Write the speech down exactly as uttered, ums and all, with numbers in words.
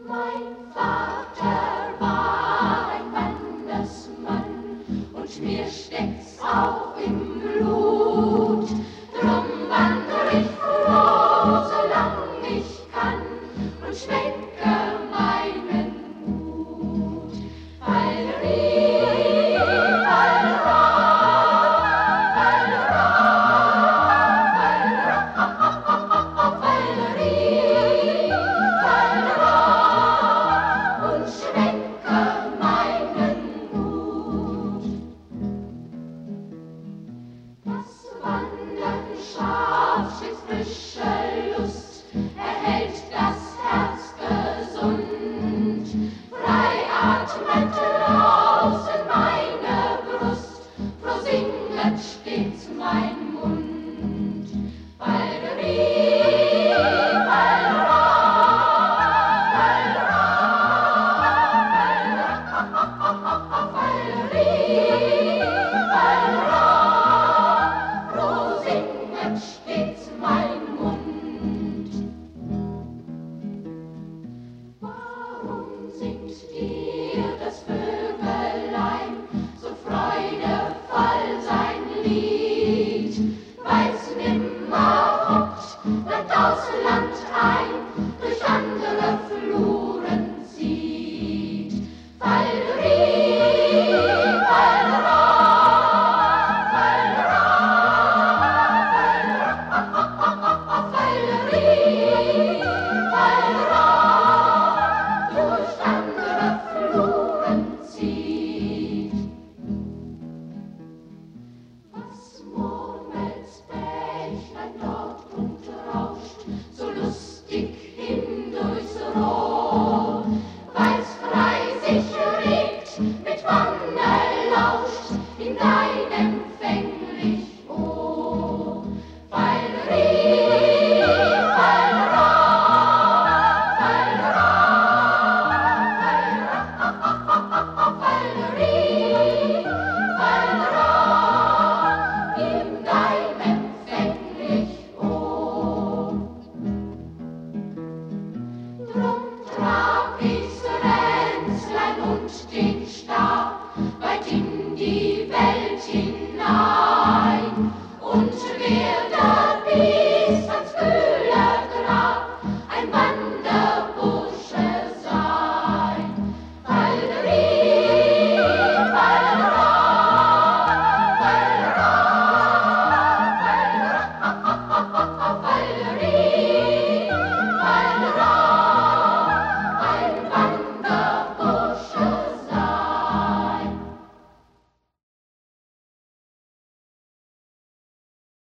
Mein Vater war ein Mannesmann und mir steckt's auch im Blut. Drum wandr ich froh, solang ich kann und schwenke meinen Hut. Falleri, fallera, fallera, fallera, falleri, fallera und schwenke meinen Hut. Das Wandern schafft stets frische Lust, erhält das Herz gesund. Frei atmet draußen meine Brust, froh singet stets mein Mund. Falleri, fallera, fallera, fallera, falleri, fallera, froh singet stets mein Mund. Warum singt die